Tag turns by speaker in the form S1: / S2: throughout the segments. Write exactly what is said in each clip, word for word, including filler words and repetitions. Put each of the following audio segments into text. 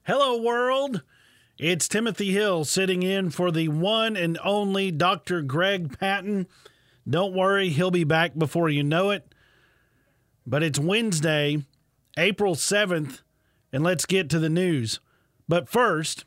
S1: Hello, world. It's Timothy Hill sitting in for the one and only Doctor Greg Patton. Don't worry, he'll be back before you know it. But it's Wednesday, April seventh, and let's get to the news. But first,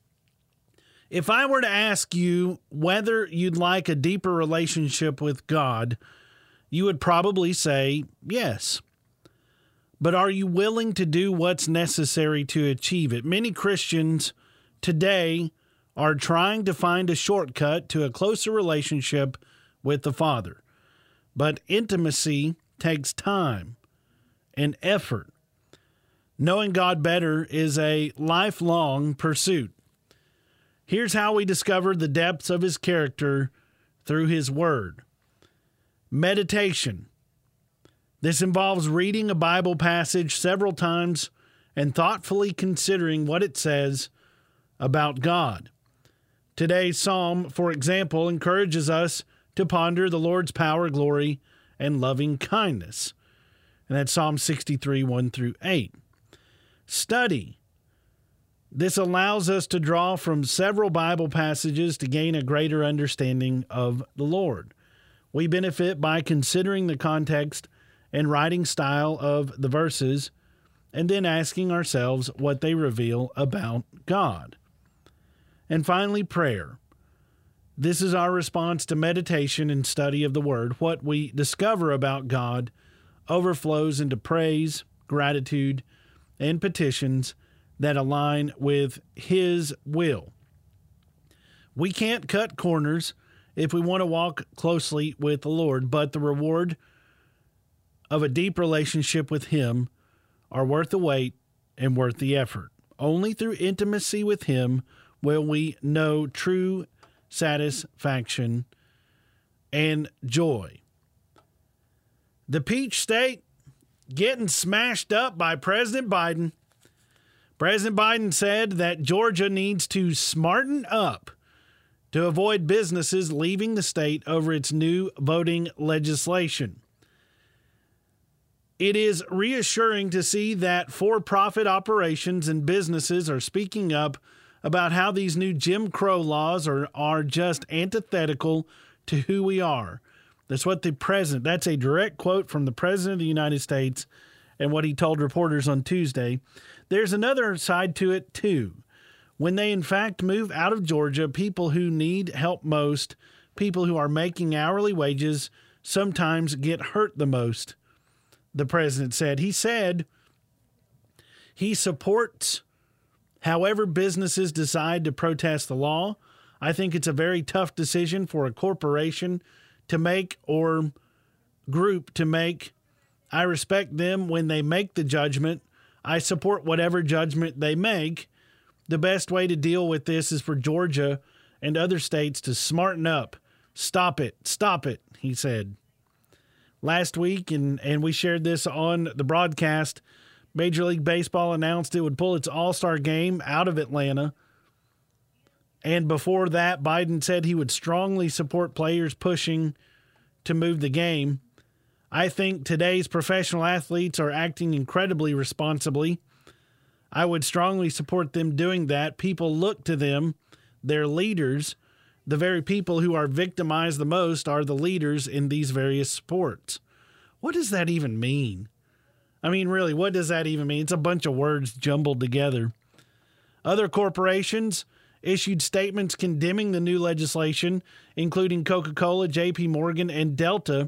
S1: if I were to ask you whether you'd like a deeper relationship with God, you would probably say yes. But are you willing to do what's necessary to achieve it? Many Christians today are trying to find a shortcut to a closer relationship with the Father. But intimacy takes time and effort. Knowing God better is a lifelong pursuit. Here's how we discover the depths of His character through His Word. Meditation. This involves reading a Bible passage several times and thoughtfully considering what it says about God. Today's psalm, for example, encourages us to ponder the Lord's power, glory, and loving kindness. And that's Psalm sixty-three, one through eight. Study. This allows us to draw from several Bible passages to gain a greater understanding of the Lord. We benefit by considering the context and writing style of the verses, and then asking ourselves what they reveal about God. And finally, prayer. This is our response to meditation and study of the Word. What we discover about God overflows into praise, gratitude, and petitions that align with His will. We can't cut corners if we want to walk closely with the Lord, but the reward of a deep relationship with Him are worth the wait and worth the effort. Only through intimacy with Him will we know true satisfaction and joy. The Peach State getting smashed up by President Biden. President Biden said that Georgia needs to smarten up to avoid businesses leaving the state over its new voting legislation. It is reassuring to see that for-profit operations and businesses are speaking up about how these new Jim Crow laws are, are just antithetical to who we are. That's what the president, that's a direct quote from the President of the United States and what he told reporters on Tuesday. There's another side to it, too. When they, in fact, move out of Georgia, people who need help most, people who are making hourly wages, sometimes get hurt the most, the president said. He said he supports however businesses decide to protest the law. I think it's a very tough decision for a corporation to make or group to make. I respect them when they make the judgment. I support whatever judgment they make. The best way to deal with this is for Georgia and other states to smarten up. Stop it. Stop it, he said. Last week, and, and we shared this on the broadcast, Major League Baseball announced it would pull its All-Star game out of Atlanta. And before that, Biden said he would strongly support players pushing to move the game. I think today's professional athletes are acting incredibly responsibly. I would strongly support them doing that. People look to them, their leaders. The very people who are victimized the most are the leaders in these various sports. What does that even mean? I mean, really, what does that even mean? It's a bunch of words jumbled together. Other corporations issued statements condemning the new legislation, including Coca-Cola, J P Morgan, and Delta.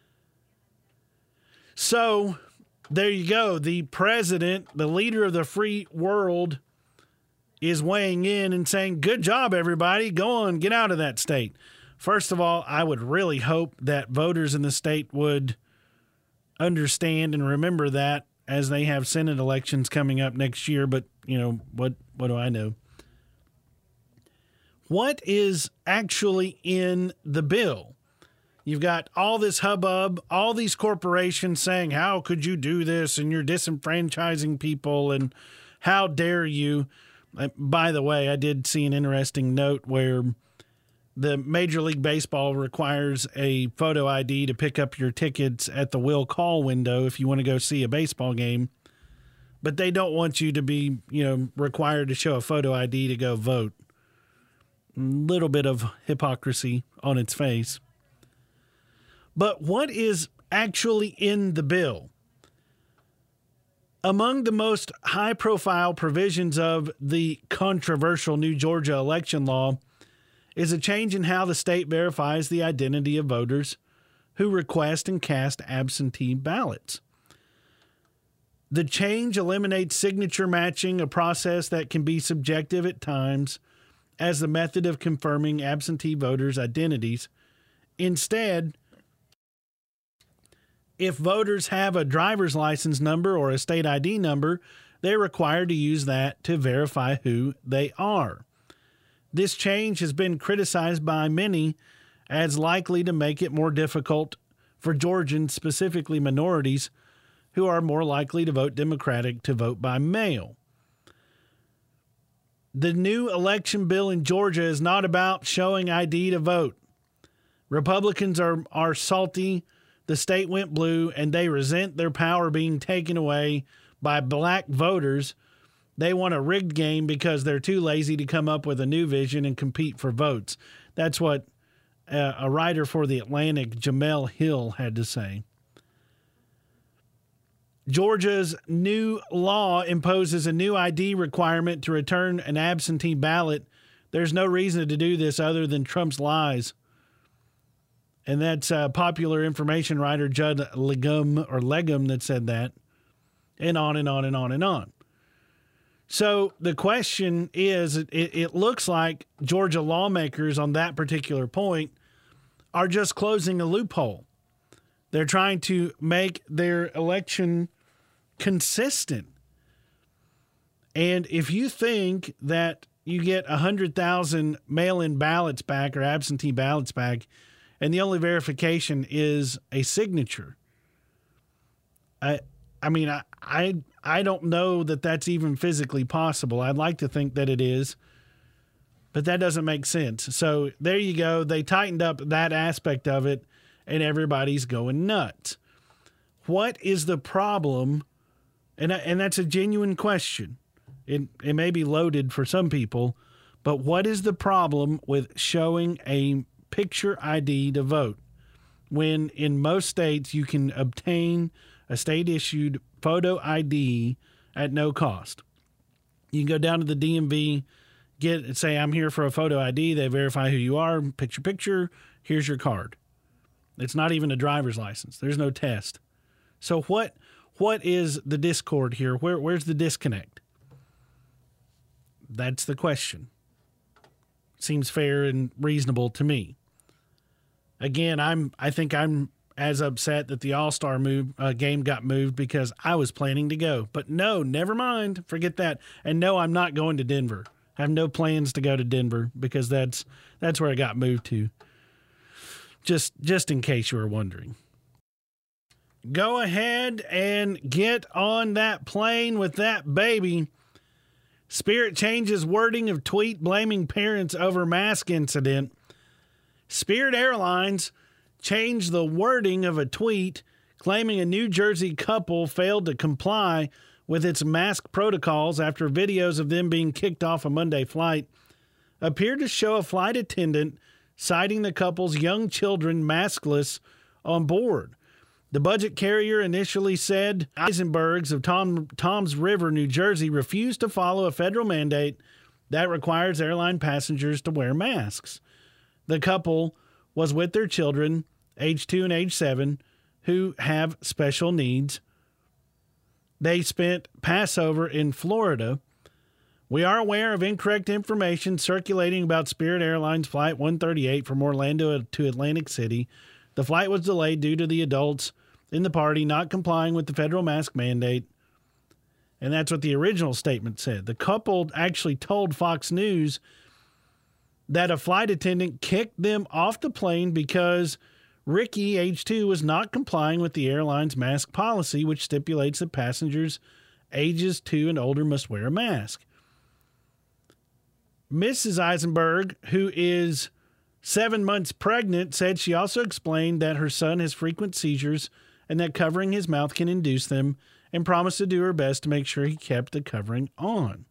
S1: So, there you go. The president, the leader of the free world, is weighing in and saying, good job, everybody. Go on, get out of that state. First of all, I would really hope that voters in the state would understand and remember that as they have Senate elections coming up next year. But, you know, what, what do I know? What is actually in the bill? You've got all this hubbub, all these corporations saying, how could you do this? And you're disenfranchising people, and how dare you? By the way, I did see an interesting note where the Major League Baseball requires a photo I D to pick up your tickets at the will call window if you want to go see a baseball game. but they don't want you to be, you know, required to show a photo I D to go vote. A little bit of hypocrisy on its face. But what is actually in the bill? Among the most high-profile provisions of the controversial new Georgia election law is a change in how the state verifies the identity of voters who request and cast absentee ballots. The change eliminates signature matching, a process that can be subjective at times, as the method of confirming absentee voters' identities. Instead, if voters have a driver's license number or a state I D number, they're required to use that to verify who they are. This change has been criticized by many as likely to make it more difficult for Georgians, specifically minorities, who are more likely to vote Democratic, to vote by mail. The new election bill in Georgia is not about showing I D to vote. Republicans are, are salty. The state went blue, and they resent their power being taken away by black voters. They want a rigged game because they're too lazy to come up with a new vision and compete for votes. That's what uh, a writer for The Atlantic, Jamel Hill, had to say. Georgia's new law imposes a new I D requirement to return an absentee ballot. There's no reason to do this other than Trump's lies. And that's uh, popular information writer Judd Legum or Legum that said that, and on and on and on and on. So the question is, it, it looks like Georgia lawmakers on that particular point are just closing a loophole. They're trying to make their election consistent. And if you think that you get one hundred thousand mail-in ballots back or absentee ballots back, and the only verification is a signature, I I mean, I, I, I don't know that that's even physically possible. I'd like to think that it is, but that doesn't make sense. So there you go. They tightened up that aspect of it, and everybody's going nuts. What is the problem? And, and that's a genuine question. It, it may be loaded for some people, but what is the problem with showing a picture I D to vote when in most states you can obtain a state-issued photo I D at no cost? You can go down to the D M V, get say, I'm here for a photo I D. They verify who you are, picture, picture, here's your card. It's not even a driver's license. There's no test. So what what is the discord here? Where Where's the disconnect? That's the question. Seems fair and reasonable to me. Again, I'm. I think I'm as upset that the All-Star move uh, game got moved because I was planning to go. But no, never mind. Forget that. And no, I'm not going to Denver. I have no plans to go to Denver because that's that's where I got moved to. Just just in case you were wondering. Go ahead and get on that plane with that baby. Spirit changes wording of tweet blaming parents over mask incident. Spirit Airlines changed the wording of a tweet claiming a New Jersey couple failed to comply with its mask protocols after videos of them being kicked off a Monday flight appeared to show a flight attendant citing the couple's young children maskless on board. The budget carrier initially said Eisenbergs of Tom, Toms River, New Jersey, refused to follow a federal mandate that requires airline passengers to wear masks. The couple was with their children, age two and age seven, who have special needs. They spent Passover in Florida. We are aware of incorrect information circulating about Spirit Airlines Flight one thirty-eight from Orlando to Atlantic City. The flight was delayed due to the adults in the party not complying with the federal mask mandate. And that's what the original statement said. The couple actually told Fox News that a flight attendant kicked them off the plane because Ricky, age two, was not complying with the airline's mask policy, which stipulates that passengers ages two and older must wear a mask. Missus Eisenberg, who is seven months pregnant, said she also explained that her son has frequent seizures and that covering his mouth can induce them, and promised to do her best to make sure he kept the covering on.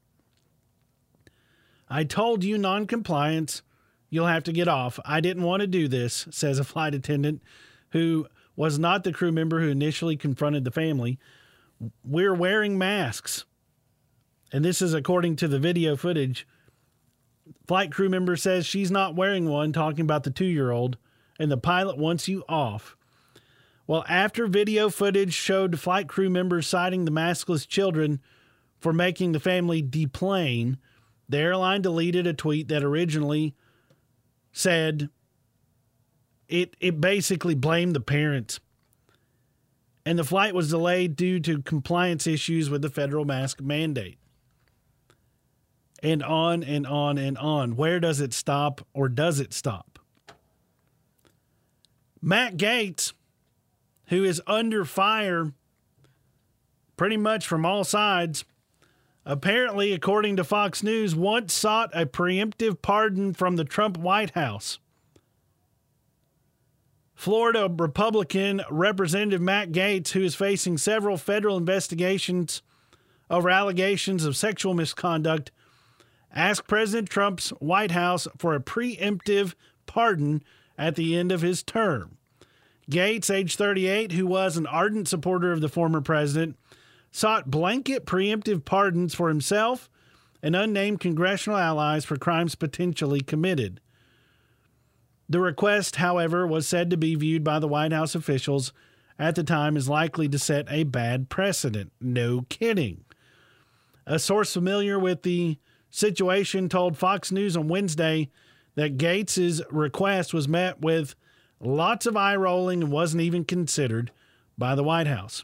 S1: I told you non-compliance, you'll have to get off. I didn't want to do this, says a flight attendant who was not the crew member who initially confronted the family. We're wearing masks. And this is according to the video footage. Flight crew member says she's not wearing one, talking about the two-year-old, and the pilot wants you off. Well, after video footage showed flight crew members citing the maskless children for making the family deplane, the airline deleted a tweet that originally said it, it basically blamed the parents. And the flight was delayed due to compliance issues with the federal mask mandate. And on and on and on. Where does it stop, or does it stop? Matt Gaetz, who is under fire pretty much from all sides, apparently, according to Fox News, once sought a preemptive pardon from the Trump White House. Florida Republican Representative Matt Gaetz, who is facing several federal investigations over allegations of sexual misconduct, asked President Trump's White House for a preemptive pardon at the end of his term. Gaetz, age thirty-eight, who was an ardent supporter of the former president, sought blanket preemptive pardons for himself and unnamed congressional allies for crimes potentially committed. The request, however, was said to be viewed by the White House officials at the time as likely to set a bad precedent. No kidding. A source familiar with the situation told Fox News on Wednesday that Gaetz's request was met with lots of eye rolling and wasn't even considered by the White House.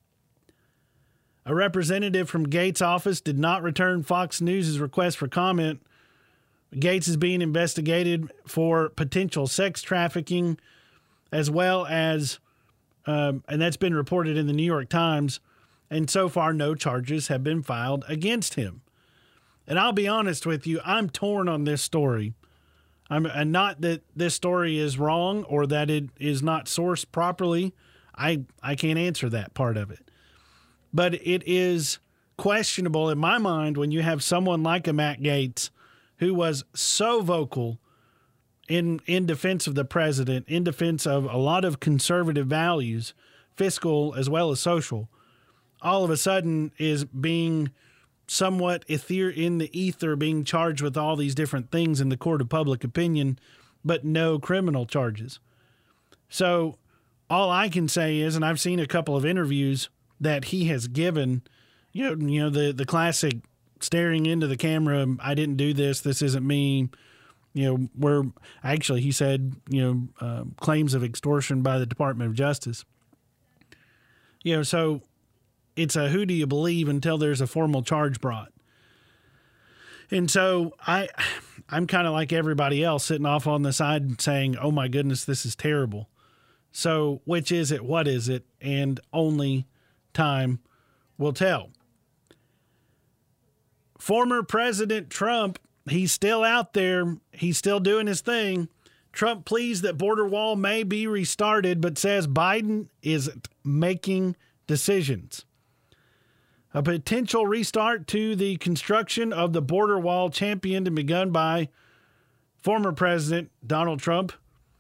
S1: A representative from Gaetz' office did not return Fox News' request for comment. Gaetz is being investigated for potential sex trafficking, as well as, um, and that's been reported in the New York Times, and so far no charges have been filed against him. And I'll be honest with you, I'm torn on this story. I'm, and not that this story is wrong or that it is not sourced properly. I, I can't answer that part of it. But it is questionable in my mind when you have someone like a Matt Gaetz who was so vocal in, in defense of the president, in defense of a lot of conservative values, fiscal as well as social, all of a sudden is being somewhat ether in the ether, being charged with all these different things in the court of public opinion, but no criminal charges. So all I can say is, and I've seen a couple of interviews that he has given, you know, you know, the, the classic staring into the camera, I didn't do this, this isn't me. You know, where actually he said, you know, uh, claims of extortion by the Department of Justice. You know, so it's a who do you believe until there's a formal charge brought. And so I, I'm kind of like everybody else sitting off on the side saying, oh my goodness, this is terrible. So which is it? What is it? And only time will tell. Former President Trump, he's still out there. He's still doing his thing. Trump pleads that border wall may be restarted, but says Biden isn't making decisions. A potential restart to the construction of the border wall championed and begun by former President Donald Trump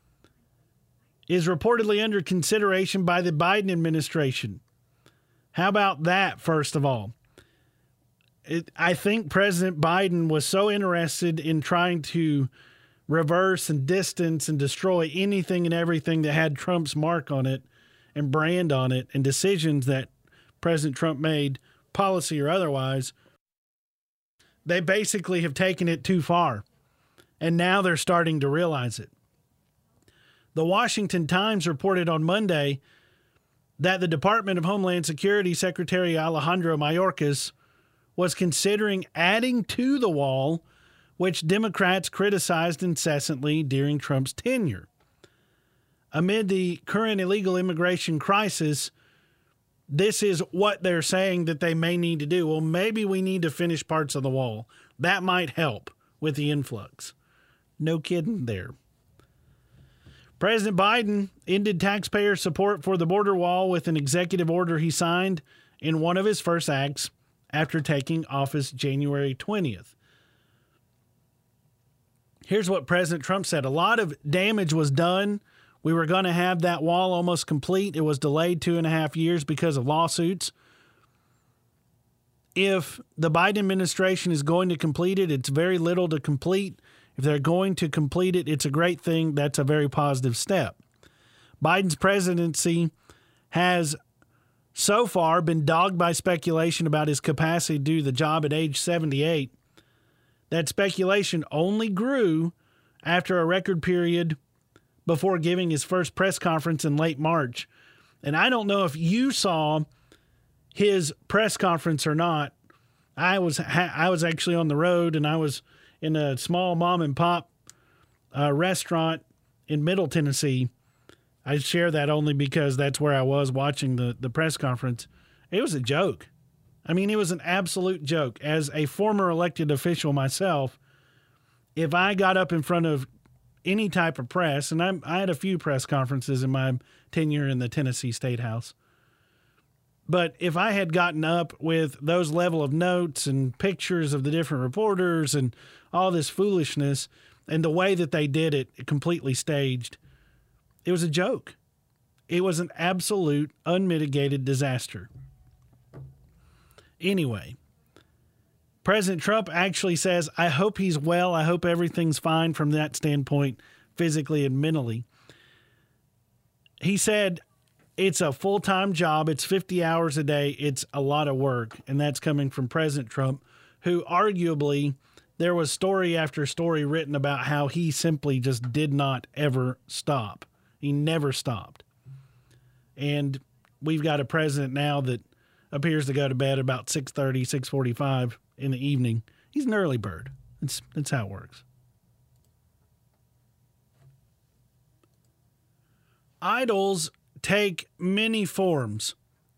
S1: is reportedly under consideration by the Biden administration. How about that, first of all? It, I think President Biden was so interested in trying to reverse and distance and destroy anything and everything that had Trump's mark on it and brand on it and decisions that President Trump made, policy or otherwise, they basically have taken it too far. And now they're starting to realize it. The Washington Times reported on Monday that the Department of Homeland Security Secretary Alejandro Mayorkas was considering adding to the wall, which Democrats criticized incessantly during Trump's tenure. Amid the current illegal immigration crisis, this is what they're saying that they may need to do. Well, maybe we need to finish parts of the wall. That might help with the influx. No kidding there. President Biden ended taxpayer support for the border wall with an executive order he signed in one of his first acts after taking office January twentieth. Here's what President Trump said. A lot of damage was done. We were going to have that wall almost complete. It was delayed two and a half years because of lawsuits. If the Biden administration is going to complete it, it's very little to complete. If they're going to complete it, it's a great thing. That's a very positive step. Biden's presidency has so far been dogged by speculation about his capacity to do the job at age seventy-eight. That speculation only grew after a record period before giving his first press conference in late March. And I don't know if you saw his press conference or not. I was I was actually on the road, and I was in a small mom and pop uh, restaurant in Middle Tennessee. I share that only because that's where I was watching the, the press conference. It was a joke. I mean, it was an absolute joke. As a former elected official myself, if I got up in front of any type of press, and I, I had a few press conferences in my tenure in the Tennessee State House, but if I had gotten up with those level of notes and pictures of the different reporters and all this foolishness and the way that they did it, completely staged, it was a joke. It was an absolute unmitigated disaster. Anyway, President Trump actually says, I hope he's well. I hope everything's fine from that standpoint, physically and mentally. He said it's a full-time job. It's fifty hours a day. It's a lot of work. And that's coming from President Trump, who arguably there was story after story written about how he simply just did not ever stop. He never stopped. And we've got a president now that appears to go to bed about six thirty, six forty-five in the evening. He's an early bird. That's, that's how it works. Idols take many forms.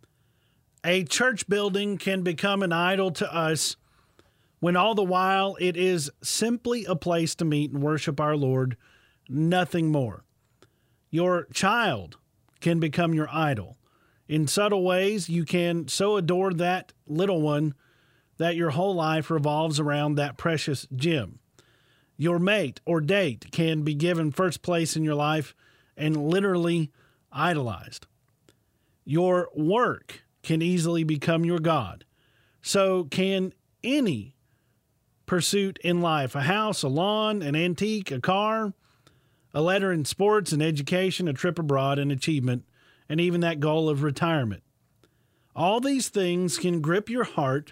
S1: A church building can become an idol to us when all the while it is simply a place to meet and worship our Lord, nothing more. Your child can become your idol. In subtle ways, you can so adore that little one that your whole life revolves around that precious gem. Your mate or date can be given first place in your life and literally idolized. Your work can easily become your God. So can any pursuit in life: a house, a lawn, an antique, a car, a letter in sports and education, a trip abroad, an achievement, and even that goal of retirement. All these things can grip your heart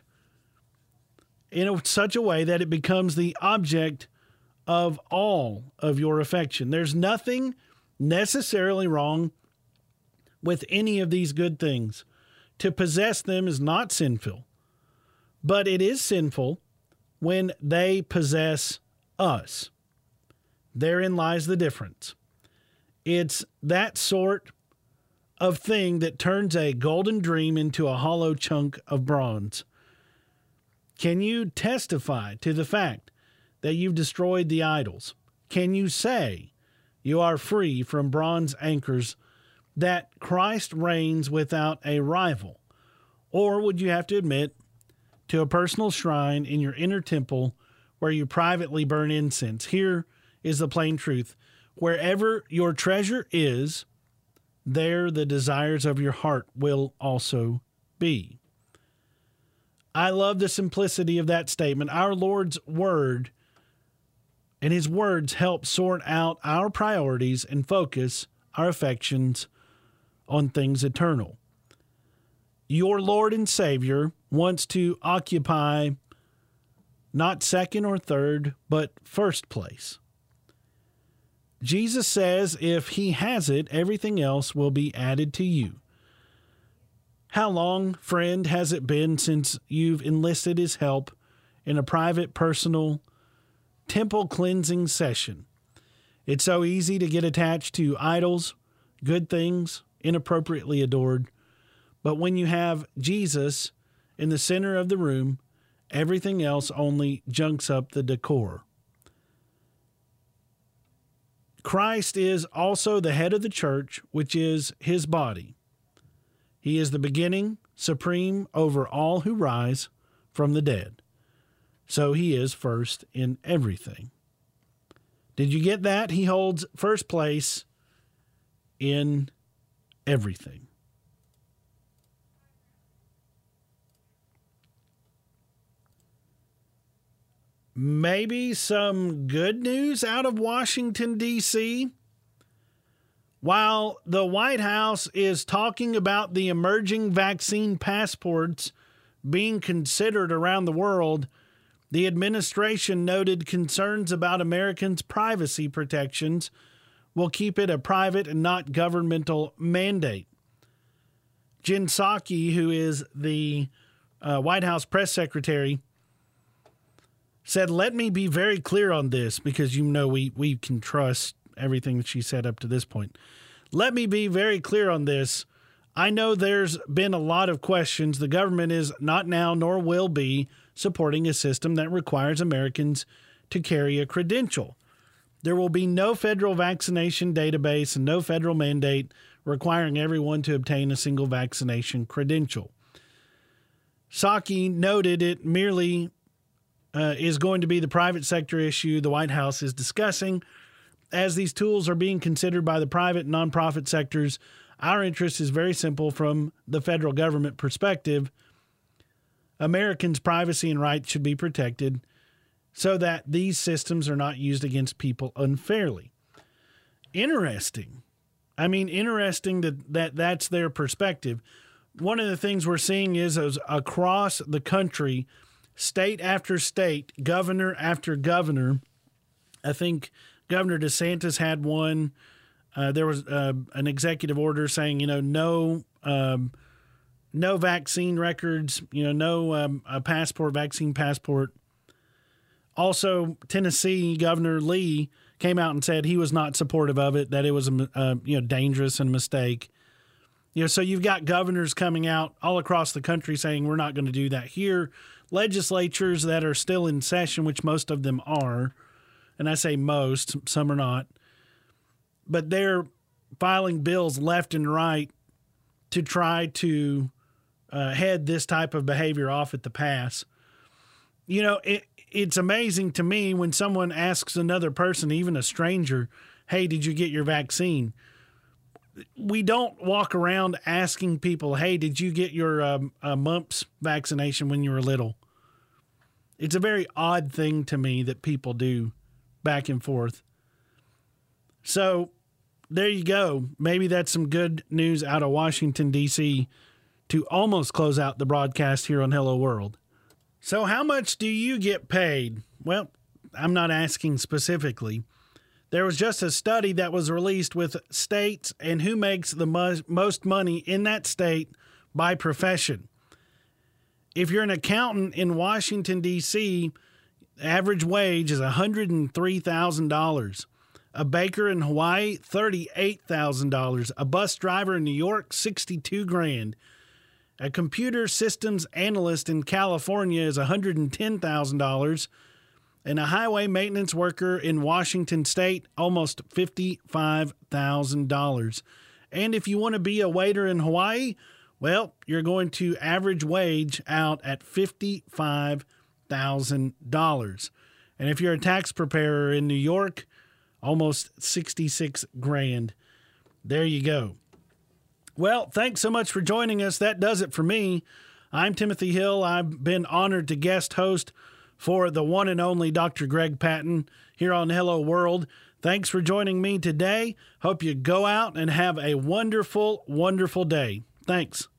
S1: in a, such a way that it becomes the object of all of your affection. There's nothing necessarily wrong with any of these good things. To possess them is not sinful, but it is sinful when they possess us. Therein lies the difference. It's that sort of thing that turns a golden dream into a hollow chunk of bronze. Can you testify to the fact that you've destroyed the idols? Can you say you are free from bronze anchors, that Christ reigns without a rival? Or would you have to admit to a personal shrine in your inner temple where you privately burn incense? Here is the plain truth. Wherever your treasure is, there the desires of your heart will also be. I love the simplicity of that statement. Our Lord's word and his words help sort out our priorities and focus our affections on things eternal. Your Lord and Savior wants to occupy not second or third, but first place. Jesus says if he has it, everything else will be added to you. How long, friend, has it been since you've enlisted his help in a private, personal, temple cleansing session? It's so easy to get attached to idols, good things, inappropriately adored. But when you have Jesus in the center of the room, everything else only junks up the decor. Christ is also the head of the church, which is his body. He is the beginning, supreme over all who rise from the dead. So he is first in everything. Did you get that? He holds first place in everything. Maybe some good news out of Washington, D C While the White House is talking about the emerging vaccine passports being considered around the world, the administration noted concerns about Americans' privacy protections will keep it a private and not governmental mandate. Jen Psaki, who is the uh, White House press secretary, said, "Let me be very clear on this," because you know we, we can trust everything that she said up to this point. "Let me be very clear on this. I know there's been a lot of questions. The government is not now nor will be supporting a system that requires Americans to carry a credential. There will be no federal vaccination database and no federal mandate requiring everyone to obtain a single vaccination credential." Psaki noted it merely uh, is going to be the private sector issue the White House is discussing. As these tools are being considered by the private and nonprofit sectors, our interest is very simple from the federal government perspective. Americans' privacy and rights should be protected so that these systems are not used against people unfairly. Interesting. I mean, interesting that, that that's their perspective. One of the things we're seeing is, is across the country, state after state, governor after governor. I think Governor DeSantis had one. Uh, there was uh, an executive order saying, you know, no um, no vaccine records, you know, no um, a passport, vaccine passport. Also, Tennessee Governor Lee came out and said he was not supportive of it, that it was a uh, you know dangerous and a mistake. You know, so you've got governors coming out all across the country saying we're not going to do that here. Legislatures that are still in session, which most of them are, and I say most, some are not, but they're filing bills left and right to try to uh, head this type of behavior off at the pass. You know, it, it's amazing to me when someone asks another person, even a stranger, "Hey, did you get your vaccine?" We don't walk around asking people, "Hey, did you get your um, uh, mumps vaccination when you were little?" It's a very odd thing to me that people do back and forth. So there you go. Maybe that's some good news out of Washington, D C to almost close out the broadcast here on Hello World. So how much do you get paid? Well, I'm not asking specifically. There was just a study that was released with states and who makes the mo- most money in that state by profession. If you're an accountant in Washington, D C, average wage is one hundred three thousand dollars. A baker in Hawaii, thirty-eight thousand dollars. A bus driver in New York, sixty-two grand. A computer systems analyst in California is one hundred ten thousand dollars. And a highway maintenance worker in Washington State, almost fifty-five thousand dollars. And if you want to be a waiter in Hawaii, well, you're going to average wage out at fifty-five thousand dollars. And if you're a tax preparer in New York, almost sixty-six grand. There you go. Well, thanks so much for joining us. That does it for me. I'm Timothy Hill. I've been honored to guest host for the one and only Doctor Greg Patton here on Hello World. Thanks for joining me today. Hope you go out and have a wonderful, wonderful day. Thanks.